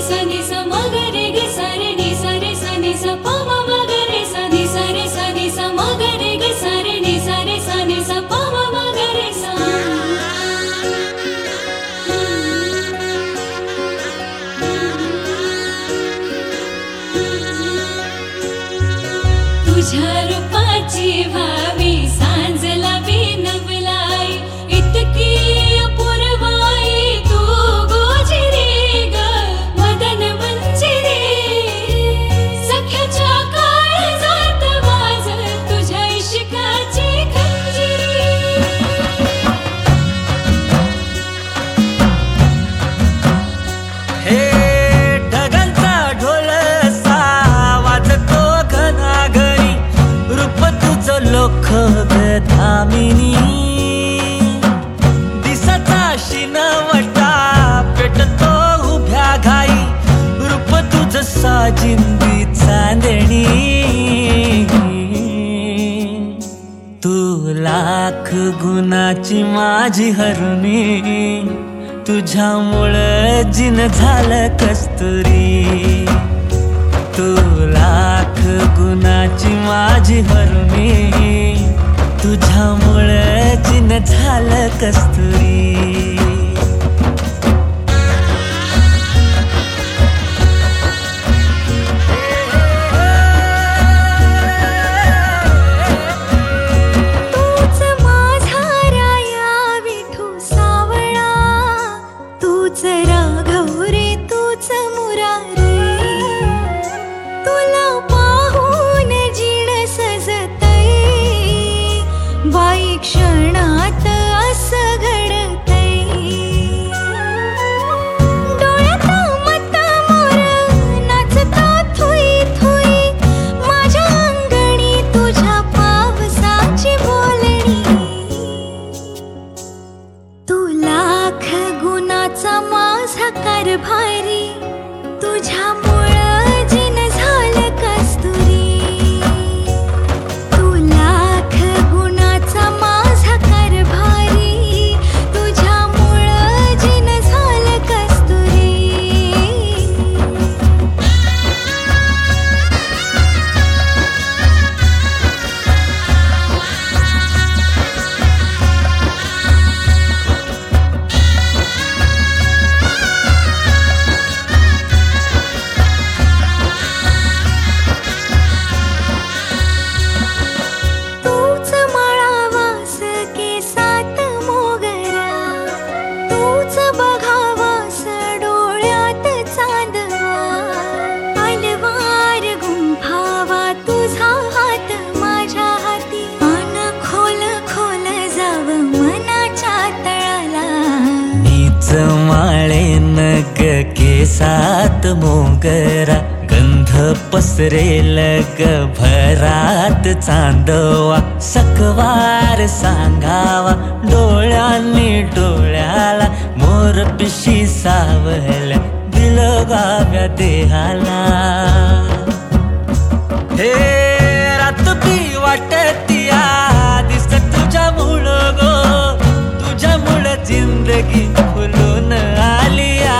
सा नि सा म ग रे ग सा रे नि सा रे सा नि सा प म म ग रे सा नि सा रे सा नि सा म ग रे ग सा रे नि सा रे सा नि सा प म म ग रे सा। तुझ्या रूपाची भावी सांजला बिनवलाई इतकी अपूर्वाई तू गोजिरे ग मदन मंजिरे सख्याच्या काळजात वाज तुझ्या इश्काची खंजिरी। हे ढगांचा ढोल वाजतो घनाघरी रूप तुझं लोख धामिनी दिसाचा शिनवटा पेटतो उभ्या घाई रूप तुझं साजिंदी चांदणी। तू लाख गुणाची माझी हरुणी तुझ्यामुळं जिन झालं कस्तुरी। तू लाख गुणाची माझी हरुणी तुझ्यामुळं जिन झालं कस्तुरी। तूच माझा राया विठू सावळा तूच राघव रे तूच मुरारी तुला पाहून जीण सजतय बाई क्षणात असं घडतय डोळ्यात मत मोर नाचता थुई थुई माझ्या अंगणी तुझ्या पावसाची बोलणी। तू लाख गुणाचा माझा कारभारी तुझ्यामुळं जिन झालं कस्तुरी। तू लाख गुणाचा माझा कारभारी तुझ्यामुळं जिन झालं कस्तुरी। तूच माळावास केसात मोगरा तूच बघावास डोळ्यात चांदवा अलवार गुंफावा तुझा हात माझ्या हाती मन खोल खोल जाव मनाच्या तळाला। नीच माळेन ग केसात मोगरा गंध पसरेल ग भरात चांदवा सकवार सांगावा डोळ्यांनी डोळ्याला मोर पिशी सावल्या दिलगाव्या देहाला। हे रात बी वाटतिया दिसत तुझ्यामुळं गो तुझ्यामुळं जिंदगी फुलून आलिया।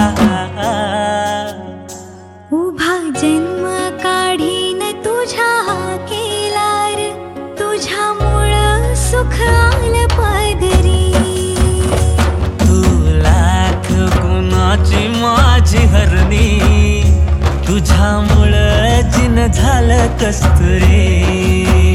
उभा जन्म काढीन तुझ्या केलार तुझ्यामुळं सुख आलं पदरी। तू लाख गुणाची माझी हरणी तुझ्यामुळं जिन झालं कस्तुरी।